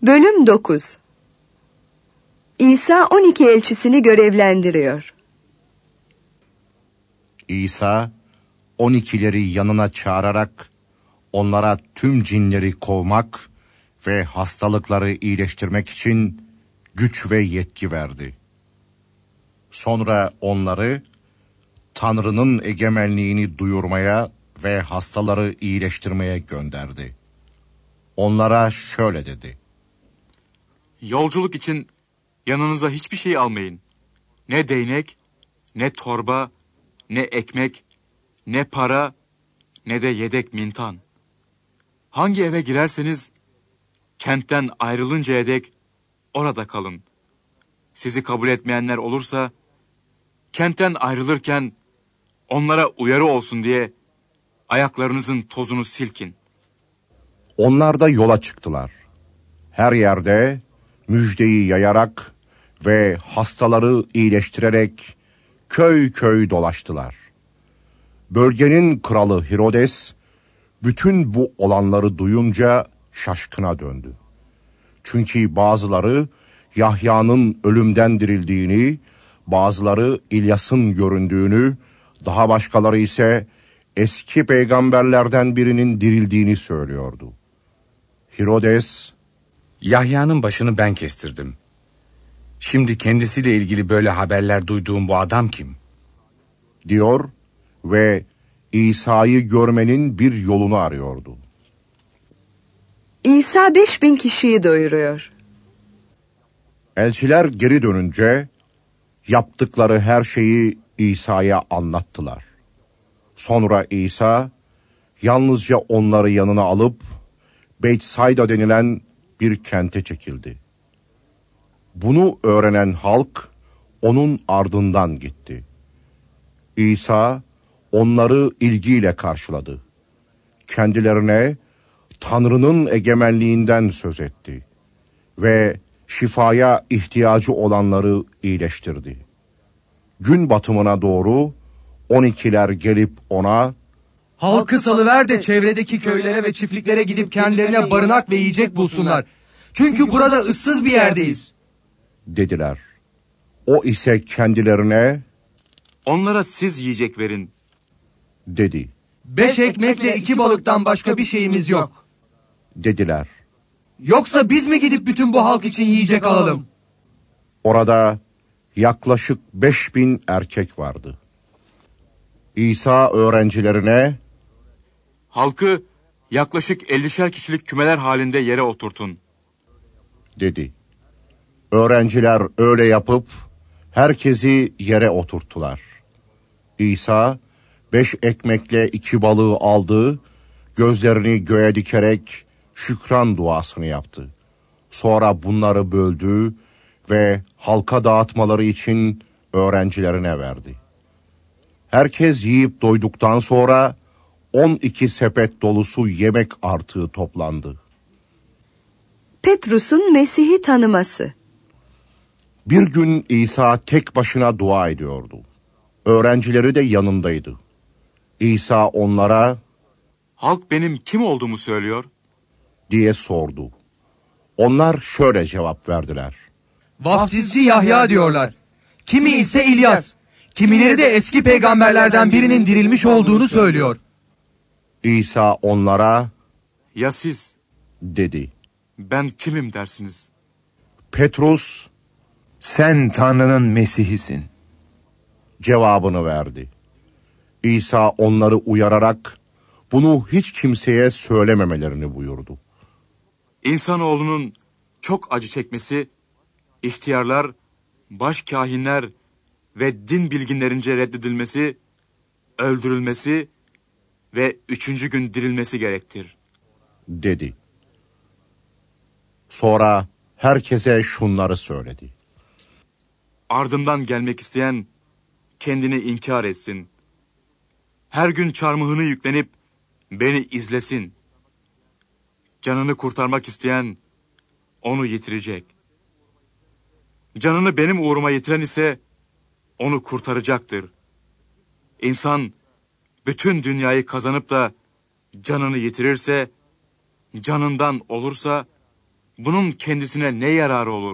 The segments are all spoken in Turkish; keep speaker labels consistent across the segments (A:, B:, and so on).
A: Bölüm 9. İsa 12 elçisini görevlendiriyor.
B: İsa 12'leri yanına çağırarak onlara tüm cinleri kovmak ve hastalıkları iyileştirmek için güç ve yetki verdi. Sonra onları Tanrı'nın egemenliğini duyurmaya ve hastaları iyileştirmeye gönderdi. Onlara şöyle dedi:
C: Yolculuk için yanınıza hiçbir şey almayın. Ne değnek, ne torba, ne ekmek, ne para, ne de yedek mintan. Hangi eve girerseniz kentten ayrılıncaya dek orada kalın. Sizi kabul etmeyenler olursa kentten ayrılırken onlara uyarı olsun diye ayaklarınızın tozunu silkin.
B: Onlar da yola çıktılar. Her yerde müjdeyi yayarak ve hastaları iyileştirerek köy köy dolaştılar. Bölgenin kralı Herodes bütün bu olanları duyunca şaşkına döndü. Çünkü bazıları Yahya'nın ölümden dirildiğini, bazıları İlyas'ın göründüğünü, daha başkaları ise eski peygamberlerden birinin dirildiğini söylüyordu. Herodes,
D: Yahya'nın başını ben kestirdim. Şimdi kendisiyle ilgili böyle haberler duyduğum bu adam kim?
B: diyor ve İsa'yı görmenin bir yolunu arıyordu.
A: İsa 5000 kişiyi doyuruyor.
B: Elçiler geri dönünce yaptıkları her şeyi İsa'ya anlattılar. Sonra İsa yalnızca onları yanına alıp Beytsayda denilen bir kente çekildi. Bunu öğrenen halk onun ardından gitti. İsa onları ilgiyle karşıladı. Kendilerine Tanrı'nın egemenliğinden söz etti ve şifaya ihtiyacı olanları iyileştirdi. Gün batımına doğru 12'ler gelip ona,
E: "Halkı salıver de çevredeki köylere ve çiftliklere gidip kendilerine barınak ve yiyecek bulsunlar. Çünkü burada ıssız bir yerdeyiz,"
B: dediler. O ise kendilerine,
C: Onlara siz yiyecek verin.
B: dedi.
E: "5 ekmekle 2 balıktan başka bir şeyimiz yok.
B: Dediler.
E: Yoksa biz mi gidip bütün bu halk için yiyecek alalım?"
B: Orada yaklaşık 5000 erkek vardı. İsa öğrencilerine,
C: Halkı yaklaşık 50'şer kişilik kümeler halinde yere oturtun.
B: dedi. Öğrenciler öyle yapıp herkesi yere oturttular. İsa 5 ekmekle 2 balığı aldı, gözlerini göğe dikerek şükran duasını yaptı. Sonra bunları böldü ve halka dağıtmaları için öğrencilerine verdi. Herkes yiyip doyduktan sonra 12 sepet dolusu yemek artığı toplandı.
A: Petrus'un Mesih'i tanıması.
B: Bir gün İsa tek başına dua ediyordu. Öğrencileri de yanındaydı. İsa onlara,
C: Halk benim kim olduğumu söylüyor.
B: diye sordu. Onlar şöyle cevap verdiler.
E: "Vaftizci Yahya diyorlar. Kimi ise İlyas. Kimileri de eski peygamberlerden birinin dirilmiş olduğunu söylüyor."
B: İsa onlara,
C: Ya siz,
B: dedi.
C: ben kimim dersiniz?
B: Petrus
F: "Sen Tanrı'nın Mesih'isin."
B: cevabını verdi. İsa onları uyararak bunu hiç kimseye söylememelerini buyurdu.
C: İnsanoğlunun çok acı çekmesi, ihtiyarlar, başkâhinler ve din bilginlerince reddedilmesi, öldürülmesi ve 3. gün dirilmesi gerektir.
B: Dedi. Sonra herkese şunları söyledi.
C: Ardımdan gelmek isteyen kendini inkar etsin. Her gün çarmıhını yüklenip beni izlesin. Canını kurtarmak isteyen onu yitirecek. Canını benim uğruma yitiren ise onu kurtaracaktır. İnsan bütün dünyayı kazanıp da canını yitirirse, canından olursa bunun kendisine ne yararı olur?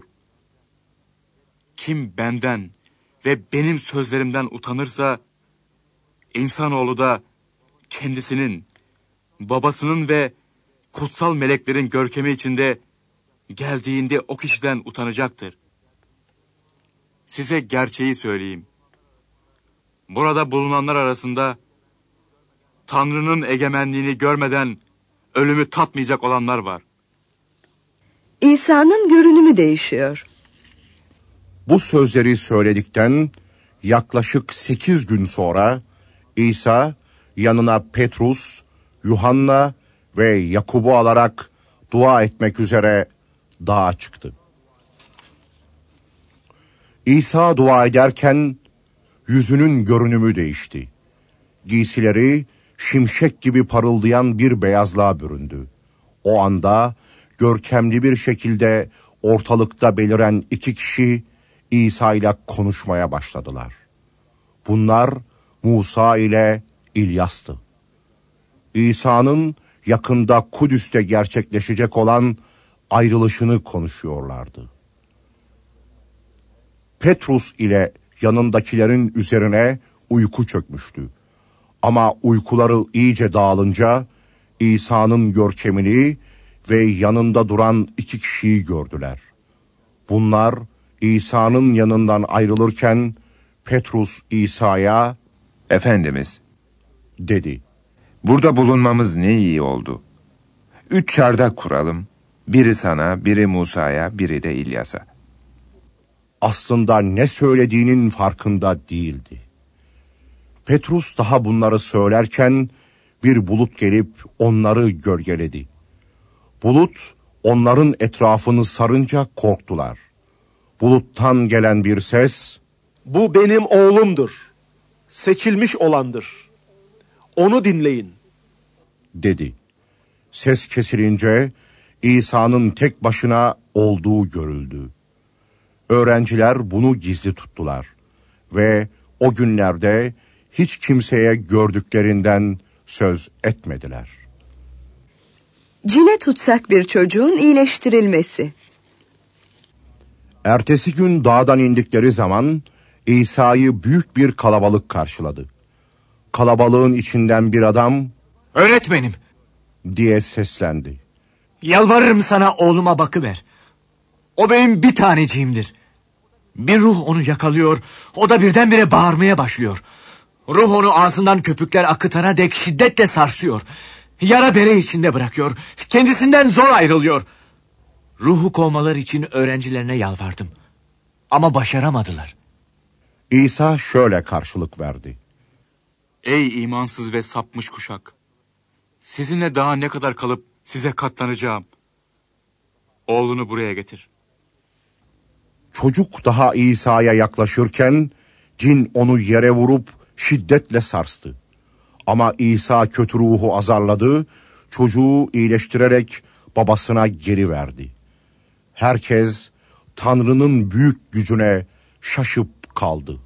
C: Kim benden ve benim sözlerimden utanırsa, insanoğlu da kendisinin, babasının ve kutsal meleklerin görkemi içinde geldiğinde o kişiden utanacaktır. Size gerçeği söyleyeyim. Burada bulunanlar arasında Tanrı'nın egemenliğini görmeden ölümü tatmayacak olanlar var.
A: İsa'nın görünümü değişiyor.
B: Bu sözleri söyledikten yaklaşık 8 gün sonra İsa yanına Petrus, Yuhanna ve Yakub'u alarak dua etmek üzere dağa çıktı. İsa dua ederken yüzünün görünümü değişti. Giysileri şimşek gibi parıldayan bir beyazlığa büründü. O anda görkemli bir şekilde ortalıkta beliren 2 kişi İsa ile konuşmaya başladılar. Bunlar Musa ile İlyas'tı. İsa'nın yakında Kudüs'te gerçekleşecek olan ayrılışını konuşuyorlardı. Petrus ile yanındakilerin üzerine uyku çökmüştü. Ama uykuları iyice dağılınca İsa'nın görkemini ve yanında duran 2 kişiyi gördüler. Bunlar İsa'nın yanından ayrılırken Petrus İsa'ya
F: Efendimiz,
B: dedi.
F: burada bulunmamız ne iyi oldu. 3 çardak kuralım. Biri sana, biri Musa'ya, biri de İlyas'a.
B: Aslında ne söylediğinin farkında değildi. Petrus daha bunları söylerken bir bulut gelip onları gölgeledi. Bulut onların etrafını sarınca korktular. Buluttan gelen bir ses,
G: "Bu benim oğlumdur. Seçilmiş olandır. Onu dinleyin."
B: dedi. Ses kesilince İsa'nın tek başına olduğu görüldü. Öğrenciler bunu gizli tuttular ve o günlerde hiç kimseye gördüklerinden söz etmediler.
A: Cine tutsak bir çocuğun iyileştirilmesi.
B: Ertesi gün dağdan indikleri zaman İsa'yı büyük bir kalabalık karşıladı. Kalabalığın içinden bir adam
H: "Öğretmenim,
B: diye seslendi.
H: yalvarırım sana oğluma bakıver. O benim bir taneciğimdir. Bir ruh onu yakalıyor, o da birdenbire bağırmaya başlıyor. Ruh onu ağzından köpükler akıtana dek şiddetle sarsıyor. Yara bere içinde bırakıyor, kendisinden zor ayrılıyor. Ruhu kovmaları için öğrencilerine yalvardım. Ama başaramadılar."
B: İsa şöyle karşılık verdi.
C: Ey imansız ve sapmış kuşak! Sizinle daha ne kadar kalıp size katlanacağım? Oğlunu buraya getir.
B: Çocuk daha İsa'ya yaklaşırken cin onu yere vurup şiddetle sarstı. Ama İsa kötü ruhu azarladı, çocuğu iyileştirerek babasına geri verdi. Herkes Tanrı'nın büyük gücüne şaşıp kaldı.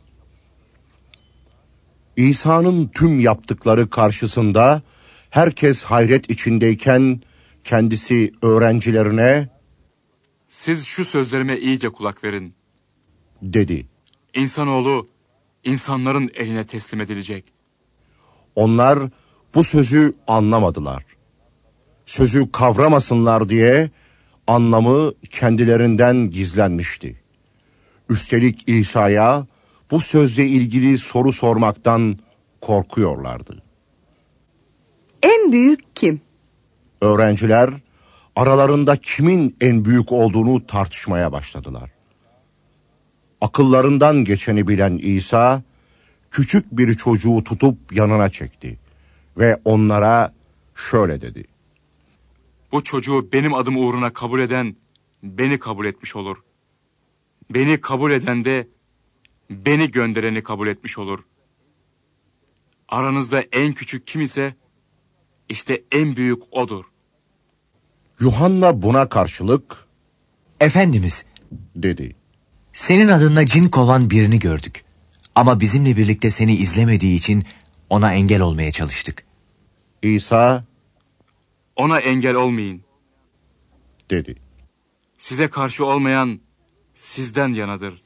B: İsa'nın tüm yaptıkları karşısında herkes hayret içindeyken kendisi öğrencilerine
C: Siz şu sözlerime iyice kulak verin.
B: dedi.
C: İnsanoğlu insanların eline teslim edilecek.
B: Onlar bu sözü anlamadılar. Sözü kavramasınlar diye anlamı kendilerinden gizlenmişti. Üstelik İsa'ya bu sözle ilgili soru sormaktan korkuyorlardı.
A: En büyük kim?
B: Öğrenciler aralarında kimin en büyük olduğunu tartışmaya başladılar. Akıllarından geçeni bilen İsa küçük bir çocuğu tutup yanına çekti ve onlara şöyle dedi.
C: Bu çocuğu benim adım uğruna kabul eden beni kabul etmiş olur. Beni kabul eden de beni göndereni kabul etmiş olur. Aranızda en küçük kim ise işte en büyük odur.
B: Yuhanna buna karşılık
H: "Efendimiz,
B: dedi.
H: senin adınla cin kovan birini gördük. Ama bizimle birlikte seni izlemediği için ona engel olmaya çalıştık."
B: İsa
C: Ona engel olmayın.
B: dedi.
C: size karşı olmayan sizden yanadır.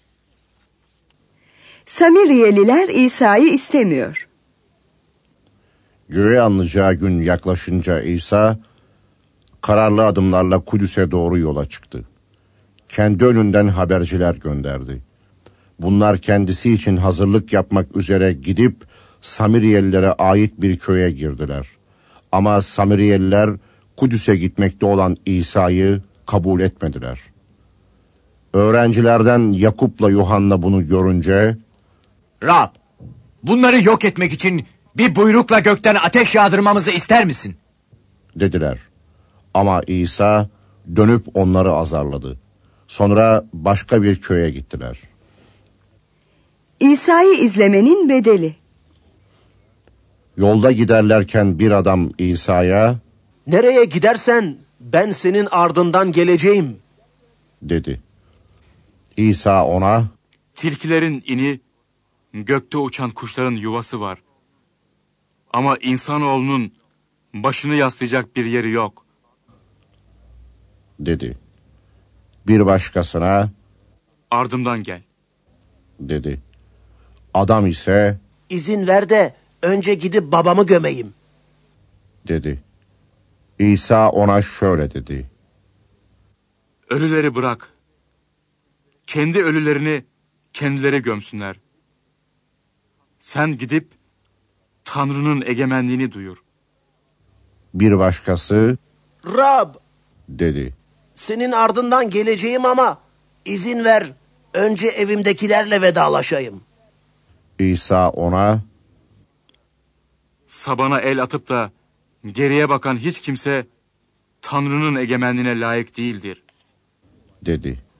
A: Samiriyeliler İsa'yı istemiyor.
B: Göğe alınacağı gün yaklaşınca İsa kararlı adımlarla Kudüs'e doğru yola çıktı. Kendi önünden haberciler gönderdi. Bunlar kendisi için hazırlık yapmak üzere gidip Samiriyelilere ait bir köye girdiler. Ama Samiriyeliler Kudüs'e gitmekte olan İsa'yı kabul etmediler. Öğrencilerden Yakup'la Yuhanna bunu görünce,
H: Rab, bunları yok etmek için bir buyrukla gökten ateş yağdırmamızı ister misin?
B: dediler. Ama İsa dönüp onları azarladı. Sonra başka bir köye gittiler.
A: İsa'yı izlemenin bedeli.
B: Yolda giderlerken bir adam İsa'ya
G: Nereye gidersen ben senin ardından geleceğim.
B: dedi. İsa ona,
C: Tilkilerin ini, gökte uçan kuşların yuvası var. Ama insanoğlunun başını yaslayacak bir yeri yok.
B: dedi. Bir başkasına,
C: Ardımdan gel.
B: dedi. Adam ise,
G: İzin ver de önce gidip babamı gömeyim.
B: dedi. İsa ona şöyle dedi.
C: Ölüleri bırak. Kendi ölülerini kendileri gömsünler. Sen gidip Tanrı'nın egemenliğini duyur.
B: Bir başkası,
G: Rab,
B: dedi.
G: senin ardından geleceğim ama izin ver önce evimdekilerle vedalaşayım.
B: İsa ona,
C: Sabana el atıp da geriye bakan hiç kimse Tanrı'nın egemenliğine layık değildir.
B: dedi.